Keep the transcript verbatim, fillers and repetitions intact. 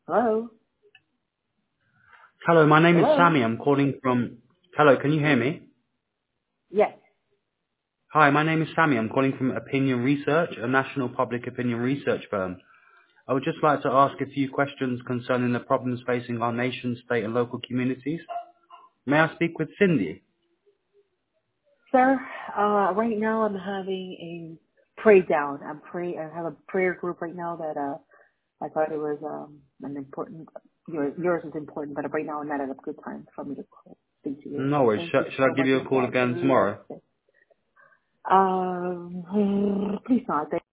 Hello? Hello, my name is Hello? Sammy. I'm calling from... Hello, can you hear me? Yes. Hi, my name is Sammy. I'm calling from Opinion Research, a national public opinion research firm. I would just like to ask a few questions concerning the problems facing our nation, state and local communities. May I speak with Cindy? Sir, uh, right now I'm having a pray down. I'm pray, I have a prayer group right now that, uh, I thought it was, um, an important, yours, yours is important, but right now I'm not at a good time for me to call, speak to you. No So worries. thank Should, you should I so give much you a and call God again bless tomorrow? you. Um, please not.